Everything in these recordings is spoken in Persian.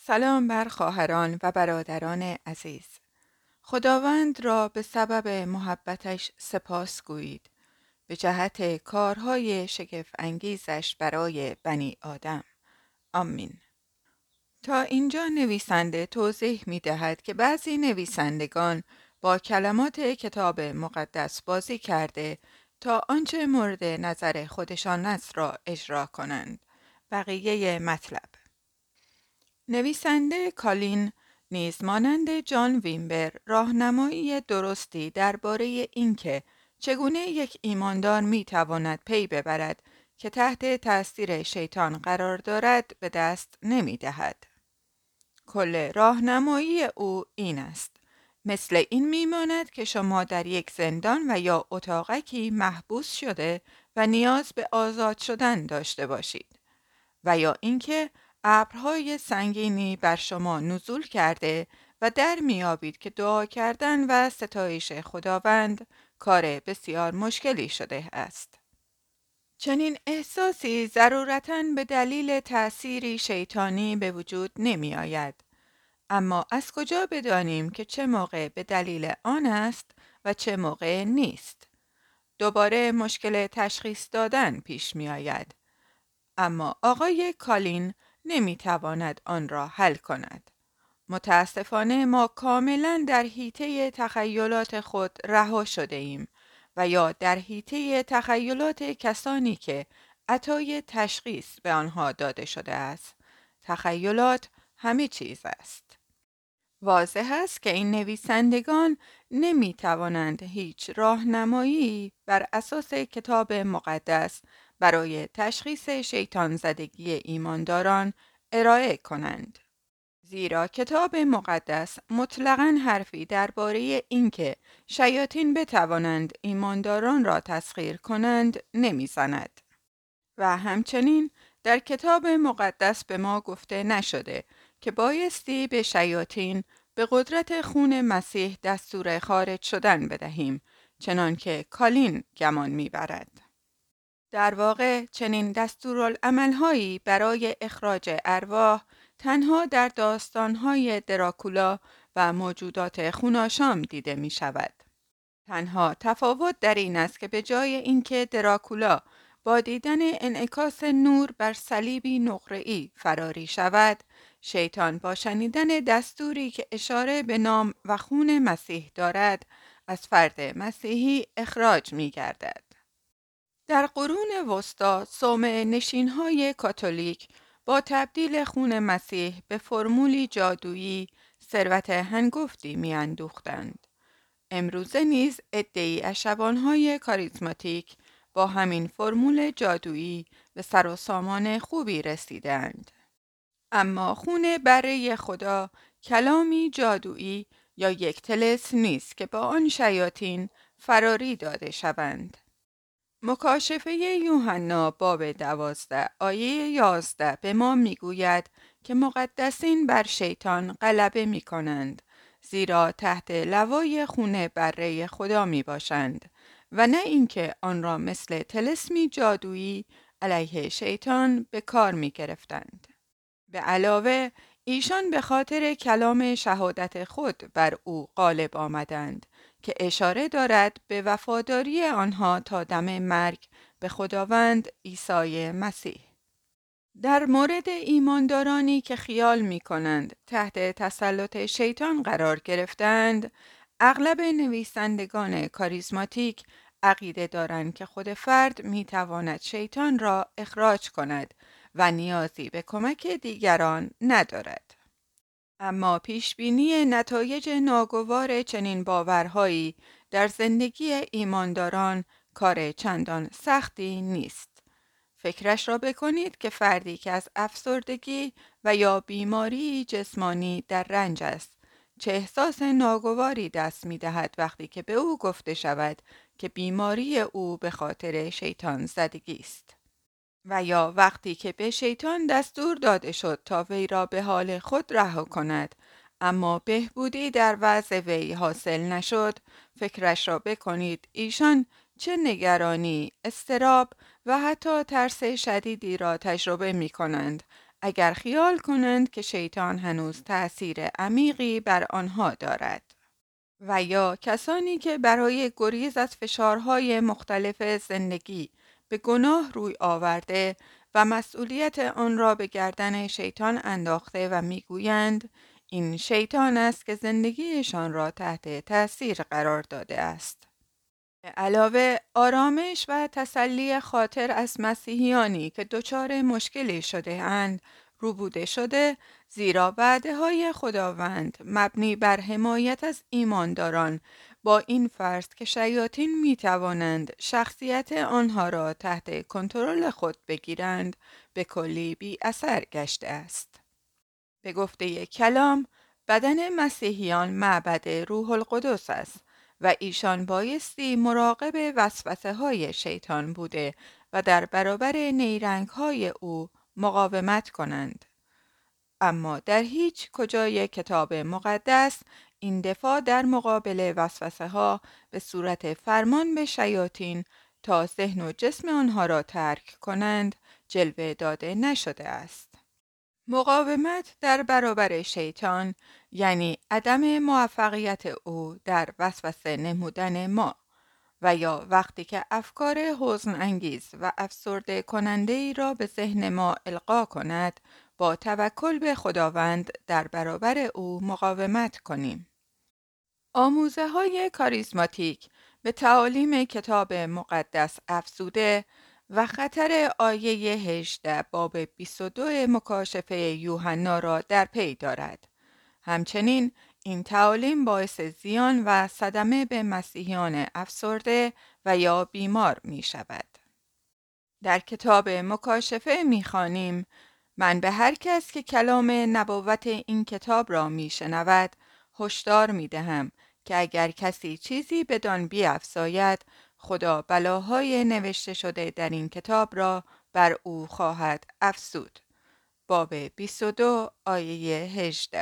سلام بر خواهران و برادران عزیز. خداوند را به سبب محبتش سپاس گویید به جهت کارهای شگفت انگیزش برای بنی آدم. آمین. تا اینجا نویسنده توضیح می دهد که بعضی نویسندگان با کلمات کتاب مقدس بازی کرده تا آنچه مورد نظر خودشان است را اجرا کنند. بقیه مطلب. نویسنده کالین نیز مانند جان ویمبر راهنمایی درستی درباره اینکه چگونه یک ایماندار میتواند پی ببرد که تحت تأثیر شیطان قرار دارد به دست نمیدهد. کل راهنمایی او این است: مثل این میماند که شما در یک زندان و یا اتاقکی محبوس شده و نیاز به آزاد شدن داشته باشید، و یا اینکه ابرهای سنگینی بر شما نزول کرده و در میابید که دعا کردن و ستایش خداوند کار بسیار مشکلی شده است. چنین احساسی ضرورتاً به دلیل تأثیری شیطانی به وجود نمی آید. اما از کجا بدانیم که چه موقع به دلیل آن است و چه موقع نیست؟ دوباره مشکل تشخیص دادن پیش می آید. اما آقای کالین نمیتواند آن را حل کند. متاسفانه ما کاملا در حیطه تخیلات خود رها شده ایم و یا در حیطه تخیلات کسانی که عطای تشخیص به آنها داده شده است. تخیلات همه چیز است. واضح است که این نویسندگان نمی توانند هیچ راهنمایی بر اساس کتاب مقدس برای تشخیص شیطان زدگی ایمانداران ارائه کنند. زیرا کتاب مقدس مطلقاً حرفی درباره اینکه شیاطین بتوانند ایمانداران را تسخیر کنند نمیزند. و همچنین در کتاب مقدس به ما گفته نشده که بایستی به شیاطین به قدرت خون مسیح دستور خارج شدن بدهیم، چنانکه کالین گمان می‌برد. در واقع چنین دستورالعمل‌هایی برای اخراج ارواح تنها در داستان‌های دراکولا و موجودات خوناشام دیده می‌شود. تنها تفاوت در این است که به جای اینکه دراکولا با دیدن انعکاس نور بر صلیبی نقره‌ای فراری شود، شیطان با شنیدن دستوری که اشاره به نام و خون مسیح دارد، از فرد مسیحی اخراج می گردد. در قرون وسطی صومعه نشین‌های کاتولیک با تبدیل خون مسیح به فرمولی جادویی ثروت هنگفتی می‌اندوختند. امروزه نیز عده‌ای از شبان‌های کاریزماتیک با همین فرمول جادویی به سر و سامان خوبی رسیدند. اما خون بره خدا کلامی جادویی یا یک طلسم نیست که با آن شیاطین فراری داده شوند. مکاشفه یوحنا باب 12 آیه 11 به ما میگوید که مقدسین بر شیطان غلبه می کنند، زیرا تحت لوای خون بره خدا می باشند و نه اینکه آن را مثل طلسمی جادویی علیه شیطان به کار می گرفتند. به علاوه ایشان به خاطر کلام شهادت خود بر او غالب آمدند که اشاره دارد به وفاداری آنها تا دم مرگ به خداوند عیسی مسیح. در مورد ایماندارانی که خیال می کنند تحت تسلط شیطان قرار گرفتند، اغلب نویسندگان کاریزماتیک عقیده دارند که خود فرد می تواند شیطان را اخراج کند و نیازی به کمک دیگران ندارد. اما پیشبینی نتایج ناگوار چنین باورهایی در زندگی ایمانداران کار چندان سختی نیست. فکرش را بکنید که فردی که از افسردگی و یا بیماری جسمانی در رنج است، چه احساس ناگواری دست می دهد وقتی که به او گفته شود که بیماری او به خاطر شیطان زدگی است. و یا وقتی که به شیطان دستور داده شد تا وی را به حال خود رها کند، اما بهبودی در وضع وی حاصل نشد، فکرش را بکنید ایشان چه نگرانی، اضطراب و حتی ترس شدیدی را تجربه می کنند اگر خیال کنند که شیطان هنوز تأثیر عمیقی بر آنها دارد. و یا کسانی که برای گریز از فشارهای مختلف زندگی به گناه روی آورده و مسئولیت آن را به گردن شیطان انداخته و میگویند این شیطان است که زندگیشان را تحت تأثیر قرار داده است. به علاوه آرامش و تسلی خاطر از مسیحیانی که دچار مشکلی شده اند روبوده شده، زیرا وعده‌های خداوند مبنی بر حمایت از ایمانداران با این فرض که شیاطین می توانند شخصیت آنها را تحت کنترل خود بگیرند به کلی بی اثر گشته است. به گفته کلام، بدن مسیحیان معبد روح القدس است و ایشان بایستی مراقب وسوسه های شیطان بوده و در برابر نیرنگ های او مقاومت کنند. اما در هیچ کجای کتاب مقدس این دفاع در مقابل وسوسه ها به صورت فرمان به شیاطین تا ذهن و جسم آنها را ترک کنند جلوه داده نشده است. مقاومت در برابر شیطان یعنی عدم موفقیت او در وسوسه نمودن ما و یا وقتی که افکار حزن انگیز و افسرده کننده ای را به ذهن ما القا کند با توکل به خداوند در برابر او مقاومت کنیم. آموزه های کاریزماتیک به تعالیم کتاب مقدس افزوده و خطر آیه 18 باب 22 مکاشفه یوحنا را در پی دارد. همچنین این تعالیم باعث زیان و صدمه به مسیحیان افسرده و یا بیمار می شود. در کتاب مکاشفه می خوانیم: من به هر کس که کلام نبوت این کتاب را می شنود هشدار می دهم که اگر کسی چیزی بدان بیفزاید خدا بلاهای نوشته شده در این کتاب را بر او خواهد افزود. باب 22 آیه 18.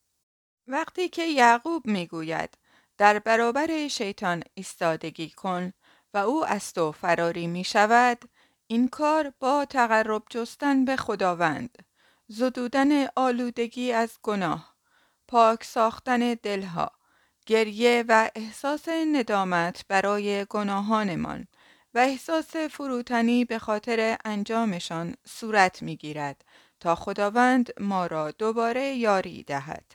وقتی که یعقوب میگوید در برابر شیطان ایستادگی کن و او از تو فراری می شود، این کار با تقرب جستن به خداوند، زدودن آلودگی از گناه، پاک ساختن دلها، گریه و احساس ندامت برای گناهانمان و احساس فروتنی به خاطر انجامشان صورت می گیرد تا خداوند ما را دوباره یاری دهد.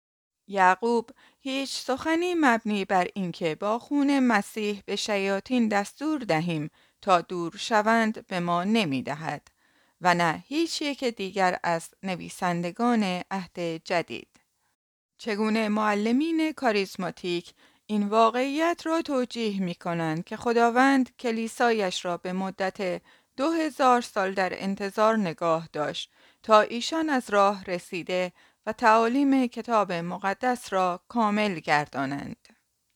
یعقوب هیچ سخنی مبنی بر اینکه با خون مسیح به شیاطین دستور دهیم تا دور شوند به ما نمی دهد و نه هیچ یک دیگر از نویسندگان عهد جدید. چگونه معلمین کاریزماتیک این واقعیت را توجیه می کنند که خداوند کلیسایش را به مدت 2000 سال در انتظار نگاه داشت تا ایشان از راه رسیده و تعالیم کتاب مقدس را کامل گردانند.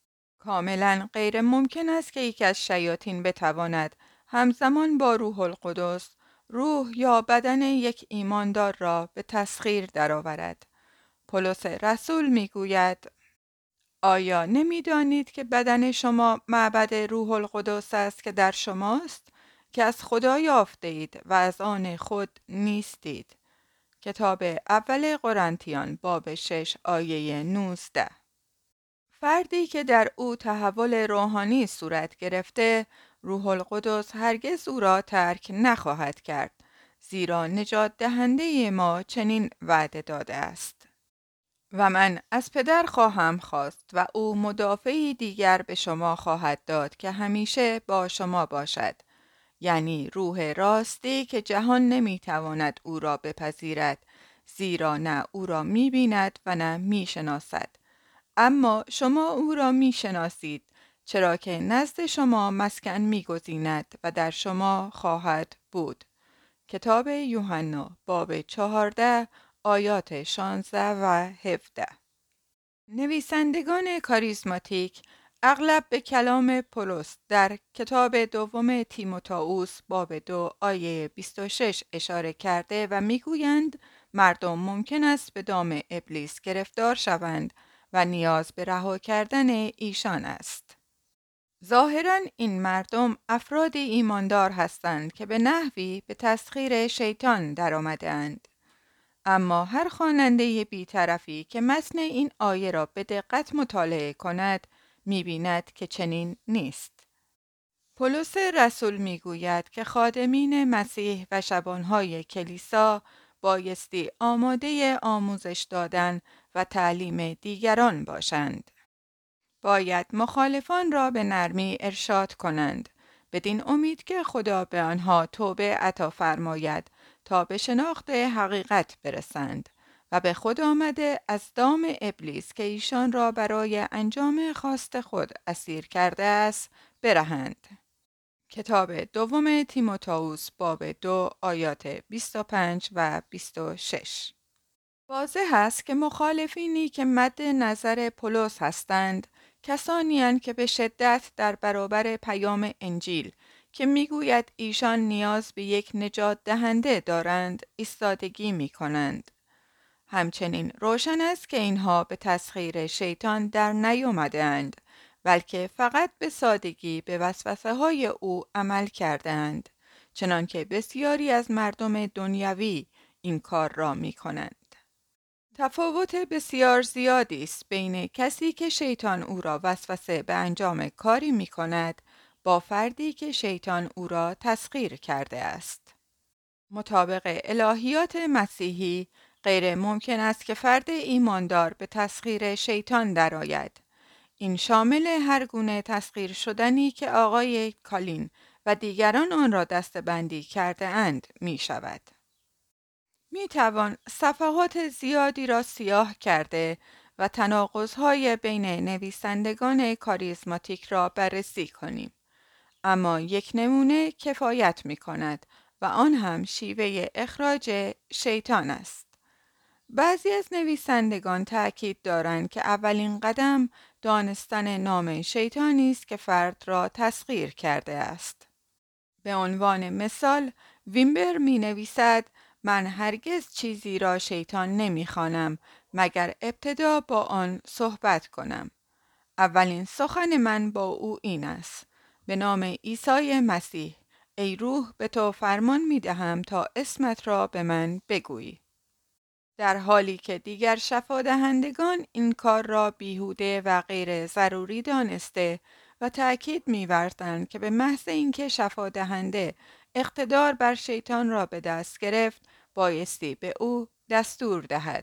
کاملا غیر ممکن است که یک از شیاطین بتواند همزمان با روح القدس روح یا بدن یک ایماندار را به تسخیر درآورد. پولس رسول میگوید: آیا نمیدانید که بدن شما معبد روح القدس است که در شماست که از خدا یافته اید و از آن خود نیستید؟ کتاب اول قرنتیان باب 6 آیه 19. فردی که در او تحول روحانی صورت گرفته، روح القدس هرگز او را ترک نخواهد کرد، زیرا نجات دهنده ما چنین وعده داده است: و من از پدر خواهم خواست و او مدافعی دیگر به شما خواهد داد که همیشه با شما باشد، یعنی روح راستی که جهان نمیتواند او را بپذیرد، زیرا نه او را میبیند و نه میشناسد، اما شما او را میشناسید، چرا که نزد شما مسکن میگزیند و در شما خواهد بود. کتاب یوحنا باب 14 آیات 16 و 17. نویسندگان کاریزماتیک اغلب به کلام پولس در کتاب دوم تیموتائوس باب 2 آیه 26 اشاره کرده و میگویند مردم ممکن است به دام ابلیس گرفتار شوند و نیاز به رها کردن ایشان است. ظاهراً این مردم افرادی ایماندار هستند که به نحوی به تسخیر شیطان در آمدند. اما هر خواننده بی‌طرفی که متن این آیه را به دقت مطالعه کند می‌بیند که چنین نیست. پولس رسول می‌گوید که خادمین مسیح و شبانهای کلیسا بایستی آماده آموزش دادن و تعلیم دیگران باشند. باید مخالفان را به نرمی ارشاد کنند، بدین امید که خدا به آنها توبه عطا فرماید تا به شناخت حقیقت برسند و به خود آمده از دام ابلیس که ایشان را برای انجام خواست خود اسیر کرده است برهند. کتاب دوم تیموتائوس باب 2 آیات 25 و 26. واضح است که مخالفینی که مد نظر پولس هستند کسانی اند که به شدت در برابر پیام انجیل که میگوید ایشان نیاز به یک نجات دهنده دارند ایستادگی می کنند. همچنین روشن است که اینها به تسخیر شیطان در نیامده‌اند، بلکه فقط به سادگی به وسوسه های او عمل کردند، چنانکه بسیاری از مردم دنیوی این کار را می کنند. تفاوت بسیار زیادی است بین کسی که شیطان او را وسوسه به انجام کاری می کند با فردی که شیطان او را تسخیر کرده است. مطابق الهیات مسیحی غیر ممکن است که فرد ایماندار به تسخیر شیطان درآید. این شامل هر گونه تسخیر شدنی که آقای کالین و دیگران آن را دسته‌بندی کرده اند می شود. می توان صفحات زیادی را سیاه کرده و تناقض‌های بین نویسندگان کاریزماتیک را بررسی کنیم. اما یک نمونه کفایت می کند و آن هم شیوه اخراج شیطان است. بعضی از نویسندگان تأکید دارند که اولین قدم دانستن نام شیطانی است که فرد را تسخیر کرده است. به عنوان مثال ویمبر می نویسد من هرگز چیزی را شیطان نمی خوانم مگر ابتدا با آن صحبت کنم. اولین سخن من با او این است: به نام عیسی مسیح ای روح به تو فرمان می دهم تا اسمت را به من بگویی. در حالی که دیگر شفادهندگان این کار را بیهوده و غیر ضروری دانسته و تأکید می‌ورزند که به محض اینکه شفادهنده اقتدار بر شیطان را به دست گرفت بایستی به او دستور دهد.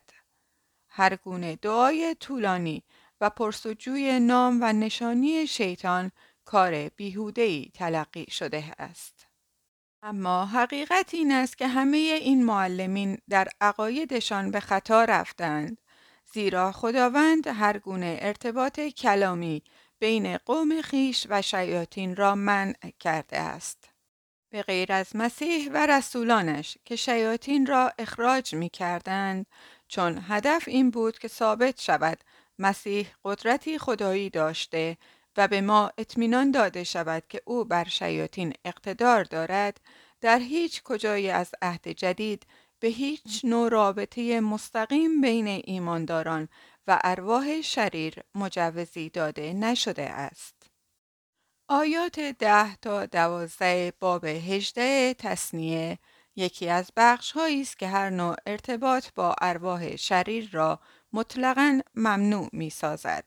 هر گونه دعای طولانی و پرسجوی نام و نشانی شیطان کار بیهوده‌ای تلقی شده است. اما حقیقت این است که همه این معلمین در عقایدشان به خطا رفتند، زیرا خداوند هر گونه ارتباط کلامی بین قوم خیش و شیاطین را منع کرده است. به غیر از مسیح و رسولانش که شیاطین را اخراج می کردند، چون هدف این بود که ثابت شود مسیح قدرتی خدایی داشته و به ما اطمینان داده شود که او بر شیاطین اقتدار دارد، در هیچ کجای از عهد جدید به هیچ نوع رابطه مستقیم بین ایمانداران و ارواح شریر مجوزی داده نشده است. آیات 10 تا 12 باب 18 تثنیه یکی از بخش‌هایی است که هر نوع ارتباط با ارواح شریر را مطلقاً ممنوع می‌سازد.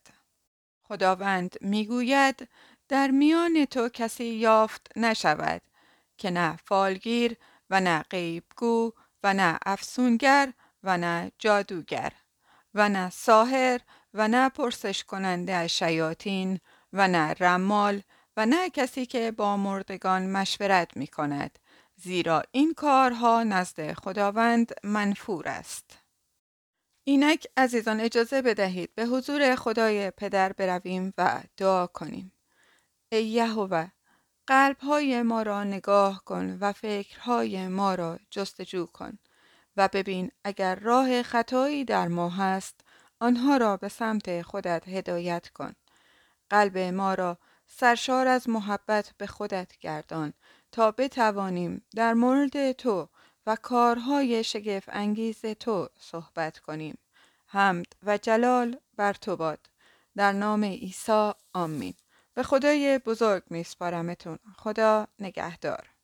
خداوند می‌گوید در میان تو کسی یافت نشود که نه فالگیر و نه غیبگو و نه افسونگر و نه جادوگر و نه ساحر و نه پرسش کننده از شیاطین و نه رمال و نه کسی که با مردگان مشورت می کند، زیرا این کارها نزد خداوند منفور است. اینک عزیزان اجازه بدهید به حضور خدای پدر برویم و دعا کنیم. ای یهوه، قلب‌های ما را نگاه کن و فکرهای ما را جستجو کن و ببین اگر راه خطایی در ما هست آنها را به سمت خودت هدایت کن. قلب ما را سرشار از محبت به خودت گردان تا بتوانیم در مورد تو و کارهای شگفت انگیز تو صحبت کنیم. حمد و جلال بر تو باد. در نام عیسی آمین. به خدای بزرگ میسپارمتون. خدا نگهدار.